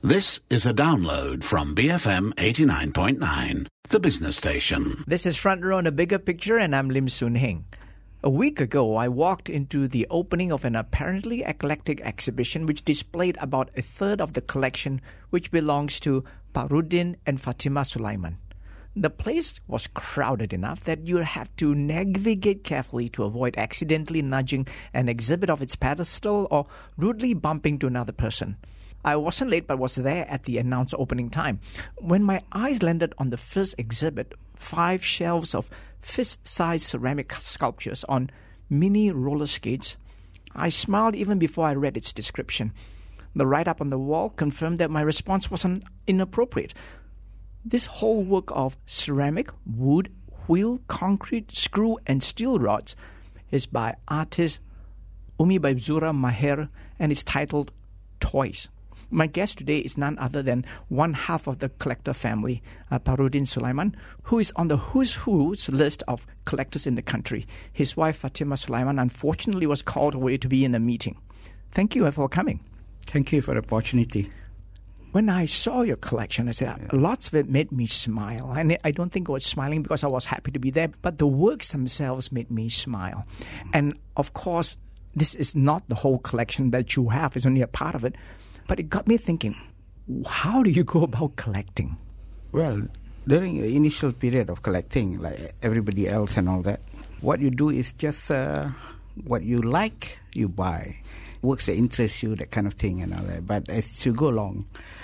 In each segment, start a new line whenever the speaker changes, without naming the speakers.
This is a download from BFM 89.9, the business station.
This is Front Row on the Bigger Picture, and I'm Lim Soon Heng. A week ago, I walked into the opening of an apparently eclectic exhibition which displayed about a third of the collection which belongs to Parudin and Fatima Sulaiman. The place was crowded enough that you have to navigate carefully to avoid accidentally nudging an exhibit off its pedestal or rudely bumping to another person. I wasn't late but was there at the announced opening time. When my eyes landed on the first exhibit, 5 shelves of fist-sized ceramic sculptures on mini roller skates, I smiled even before I read its description. The write-up on the wall confirmed that my response wasn't inappropriate. This whole work of ceramic, wood, wheel, concrete, screw and steel rods is by artist Umi Baibzura Maher and is titled Toys. My guest today is none other than one half of the collector family, Parudin Sulaiman, who is on the who's who's list of collectors in the country. His wife, Fatima Sulaiman, unfortunately was called away to be in a meeting. Thank you for coming.
Thank you for the opportunity.
When I saw your collection, I said, lots of it made me smile. And I don't think I was smiling because I was happy to be there, but the works themselves made me smile. And of course, this is not the whole collection that you have. It's only a part of it. But it got me thinking, how do you go about collecting?
Well, during the initial period of collecting, like everybody else and all that, what you do is just what you like, you buy. Works that interest you, that kind of thing and all that. But as you go along,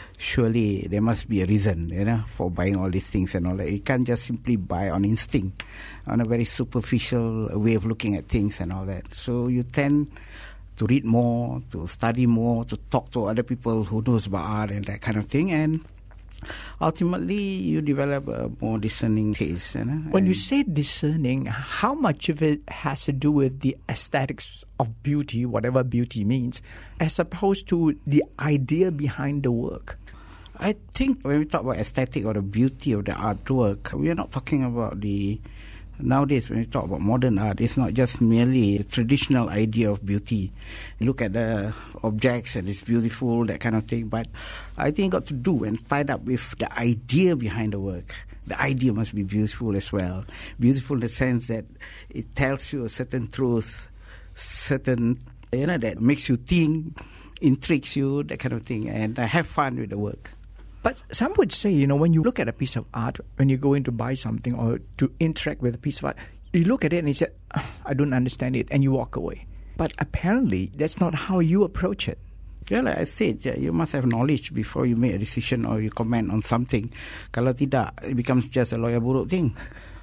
surely there must be a reason, for buying all these things and all that. You can't just simply buy on instinct, on a very superficial way of looking at things and all that. So you tend to read more, to study more, to talk to other people who knows about art and that kind of thing, and ultimately you develop a more discerning taste.
When you say discerning, how much of it has to do with the aesthetics of beauty, whatever beauty means, as opposed to the idea behind the work?
I think when we talk about aesthetic or the beauty of the artwork, we are not talking about nowadays, when we talk about modern art, it's not just merely the traditional idea of beauty. You look at the objects and it's beautiful, that kind of thing. But I think it got to do and tied up with the idea behind the work. The idea must be beautiful as well. Beautiful in the sense that it tells you a certain truth, that makes you think, intrigues you, that kind of thing. And have fun with the work.
But some would say, when you look at a piece of art, when you go in to buy something or to interact with a piece of art, you look at it and you say, I don't understand it, and you walk away. But apparently, that's not how you approach it.
Yeah, like I said, you must have knowledge before you make a decision or you comment on something. Kalau tidak, it becomes just a lawyer buruk thing.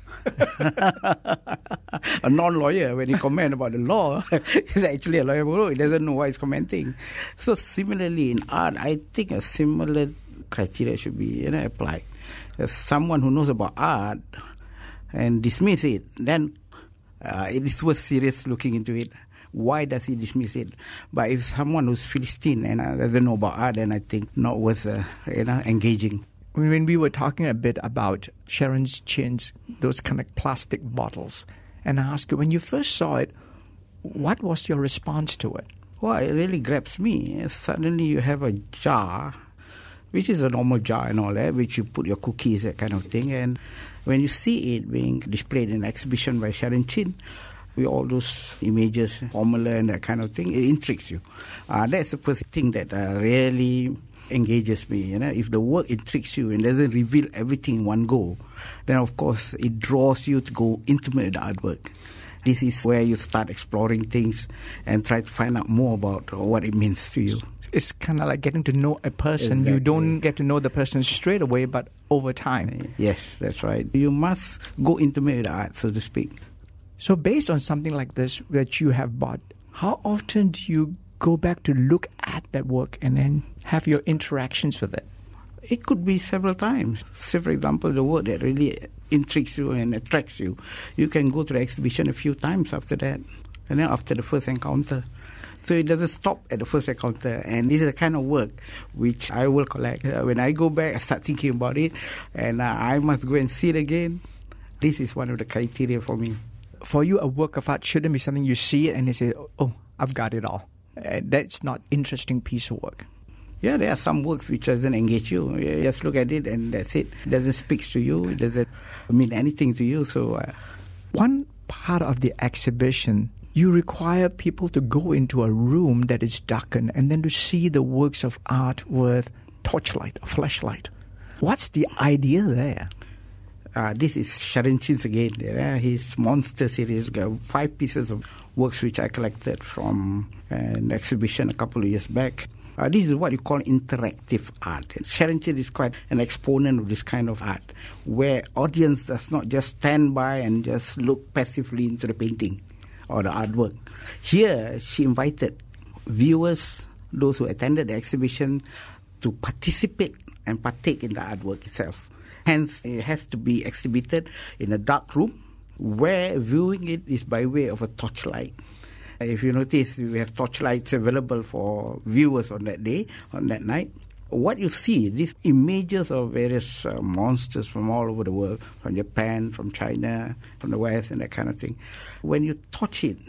A non-lawyer, when he comment about the law, is actually a lawyer buruk. He doesn't know why he's commenting. So similarly, in art, I think a similar criteria should be applied. If someone who knows about art and dismiss it, then it is worth serious looking into it. Why does he dismiss it? But if someone who's Philistine and doesn't know about art, then I think not worth engaging.
When we were talking a bit about Sharon Chin's, those kind of plastic bottles, and I asked you, when you first saw it, what was your response to it?
Well, it really grabs me. Suddenly you have a jar, which is a normal jar and all that, which you put your cookies, that kind of thing. And when you see it being displayed in an exhibition by Sharon Chin, with all those images, formula and that kind of thing, it intrigues you. That's the first thing that really engages me. If the work intrigues you and doesn't reveal everything in one go, then of course it draws you to go intimate with the artwork. This is where you start exploring things and try to find out more about what it means to you.
It's kind of like getting to know a person. Exactly. You don't get to know the person straight away, but over time.
Yes, that's right. You must go intimate with the art, so to speak.
So based on something like this that you have bought, how often do you go back to look at that work and then have your interactions with it?
It could be several times. Say, for example, the work that really intrigues you and attracts you, you can go to the exhibition a few times after that, and then after the first encounter. So it doesn't stop at the first encounter. And this is the kind of work which I will collect. When I go back, I start thinking about it, and I must go and see it again. This is one of the criteria for me.
For you, a work of art shouldn't be something you see it and you say, oh, I've got it all. That's not interesting piece of work.
Yeah, there are some works which doesn't engage you. You just look at it and that's it. It doesn't speak to you. It doesn't mean anything to you. So,
one part of the exhibition, you require people to go into a room that is darkened and then to see the works of art with torchlight or flashlight. What's the idea there?
This is Sharanchins again. His Monster series got 5 pieces of works which I collected from an exhibition a couple of years back. This is what you call interactive art. Sharanchin is quite an exponent of this kind of art, where audience does not just stand by and just look passively into the painting or the artwork. Here, she invited viewers, those who attended the exhibition, to participate and partake in the artwork itself. Hence, it has to be exhibited in a dark room where viewing it is by way of a torchlight. If you notice, we have torchlights available for viewers on that day, on that night. What you see, these images of various monsters from all over the world, from Japan, from China, from the West, and that kind of thing. When you touch it,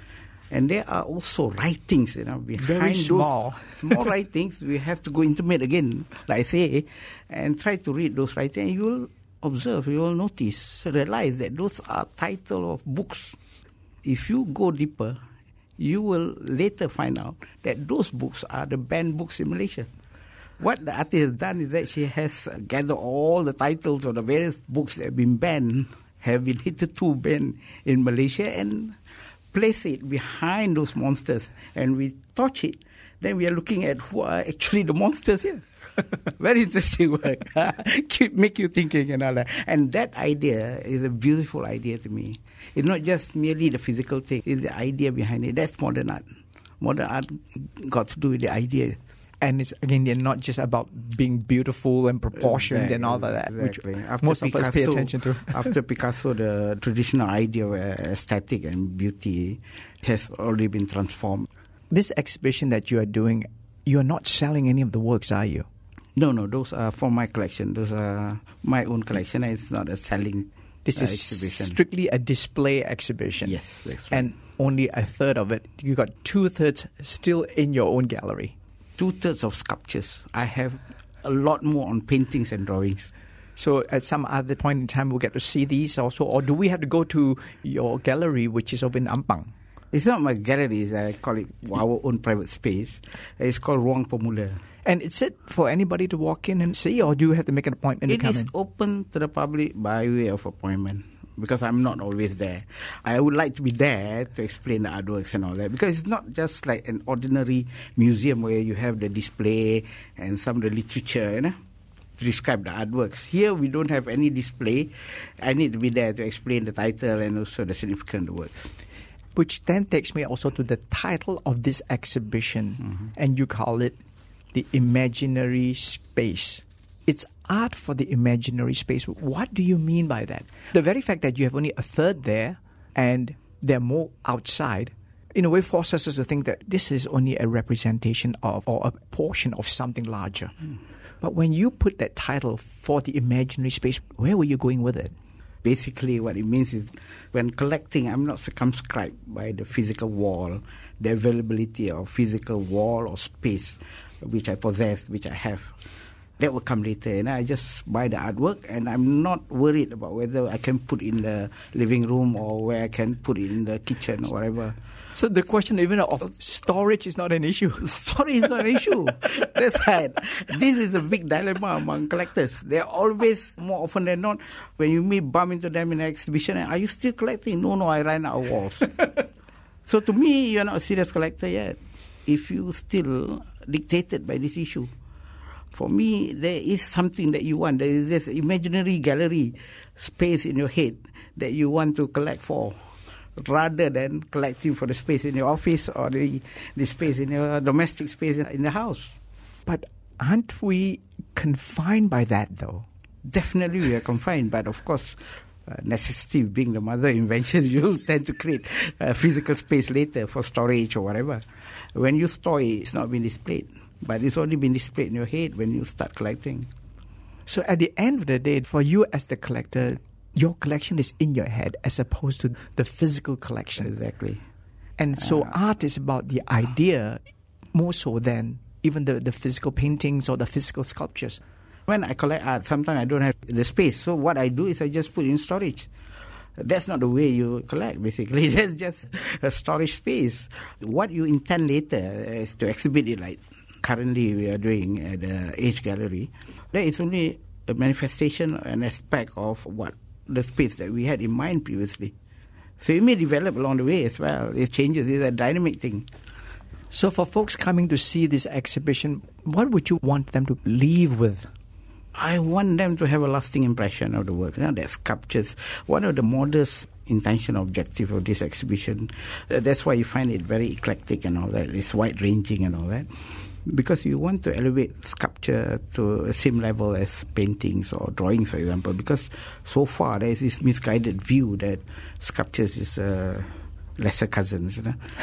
and there are also writings, behind
very small.
those small writings. We have to go intimate again, like I say, and try to read those writings. And you will observe, you will notice, realize that those are titles of books. If you go deeper, you will later find out that those books are the banned books in Malaysia. What the artist has done is that she has gathered all the titles of the various books that have been banned, have been hitherto banned in Malaysia, and place it behind those monsters, and we touch it, then we are looking at who are actually the monsters here. Very interesting work. Make you thinking and all that. And that idea is a beautiful idea to me. It's not just merely the physical thing, it's the idea behind it. That's modern art. Modern art got to do with the idea.
And it's, again, they're not just about being beautiful and proportioned and all of that,
exactly.
which most of us pay attention to.
After Picasso, the traditional idea of aesthetic and beauty has already been transformed.
This exhibition that you are doing, you are not selling any of the works, are you?
No, those are for my collection. Those are my own collection. It's not a selling
This is
exhibition.
Strictly a display exhibition.
Yes, that's right.
And only a third of it, you got 2/3 still in your own gallery.
2/3 of sculptures. I have a lot more on paintings and drawings.
So at some other point in time, we'll get to see these also, or do we have to go to your gallery, which is over in Ampang?
It's not my gallery. I call it our own private space. It's called Ruang Pemula.
And is it for anybody to walk in and see, or do you have to make an appointment to
It
come
is
in?
open to the public by way of appointment, because I'm not always there. I would like to be there to explain the artworks and all that, because it's not just like an ordinary museum where you have the display and some of the literature, to describe the artworks. Here we don't have any display. I need to be there to explain the title and also the significance of the works.
Which then takes me also to the title of this exhibition, and you call it The Imaginary Space. It's art for the imaginary space. What do you mean by that? The very fact that you have only a third there and there are more outside, in a way forces us to think that this is only a representation of, or a portion of something larger. But when you put that title for the imaginary space, where were you going with it?
Basically, what it means is when collecting, I'm not circumscribed by the physical wall, the availability of physical wall or space which I possess, which I have. That will come later. And I just buy the artwork, and I'm not worried about whether I can put in the living room or where I can put it in the kitchen or whatever.
So the question even of storage is not an issue.
Storage is not an issue. That's right. This is a big dilemma among collectors. They're always, more often than not, when you bump into them in an exhibition, are you still collecting? No, I ran out of walls. So to me, you're not a serious collector yet, if you still dictated by this issue. For me, there is something that you want. There is this imaginary gallery space in your head that you want to collect for, rather than collecting for the space in your office or the space in your domestic space in the house.
But aren't we confined by that, though?
Definitely we are confined, but of course, necessity being the mother of invention, you tend to create a physical space later for storage or whatever. When you store it, it's not been displayed, but it's only been displayed in your head when you start collecting.
So at the end of the day, for you as the collector, your collection is in your head as opposed to the physical collection.
Exactly.
And so art is about the idea more so than even the physical paintings or the physical sculptures?
When I collect art, sometimes I don't have the space. So what I do is I just put in storage. That's not the way you collect, basically. That's just a storage space. What you intend later is to exhibit it like currently we are doing at the Age Gallery. That is only a manifestation, an aspect of what the space that we had in mind previously. So it may develop along the way as well. It changes. It's a dynamic thing.
So for folks coming to see this exhibition, what would you want them to leave with?
I want them to have a lasting impression of the work. That sculptures, one of the modest intention objective of this exhibition. That's why you find it very eclectic and all that. It's wide-ranging and all that. Because you want to elevate sculpture to the same level as paintings or drawings, for example. Because so far there is this misguided view that sculptures is lesser cousins,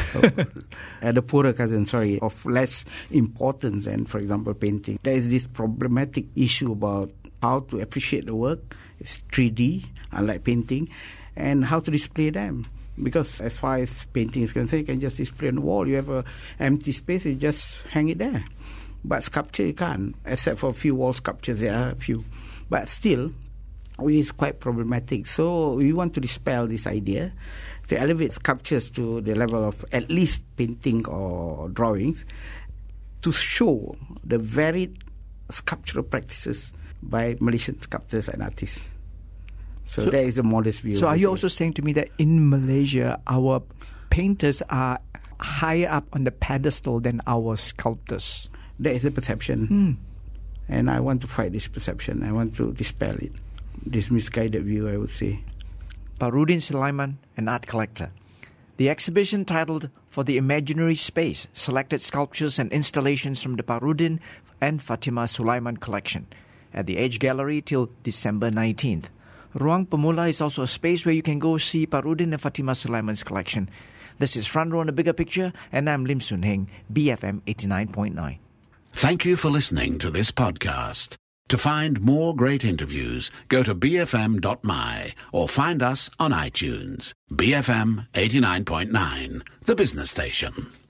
the poorer cousins, of less importance than, for example, painting. There is this problematic issue about how to appreciate the work. It's 3D, unlike painting, and how to display them. Because as far as painting is concerned, you can just display on the wall. You have an empty space, you just hang it there. But sculpture, you can't, except for a few wall sculptures, there are a few. But still, it is quite problematic. So we want to dispel this idea, to elevate sculptures to the level of at least painting or drawings, to show the varied sculptural practices by Malaysian sculptors and artists. So that is the modest view.
So are you also saying to me that in Malaysia, our painters are higher up on the pedestal than our sculptors?
That is the perception. And I want to fight this perception. I want to dispel it. This misguided view, I would say.
Parudin Sulaiman, an art collector. The exhibition titled For the Imaginary Space selected sculptures and installations from the Parudin and Fatima Sulaiman collection at the Age Gallery till December 19th. Ruang Pemula is also a space where you can go see Parudin and Fatima Sulaiman's collection. This is Front Row on the Bigger Picture, and I'm Lim Soon Heng, BFM 89.9.
Thank you for listening to this podcast. To find more great interviews, go to bfm.my or find us on iTunes. BFM 89.9, the business station.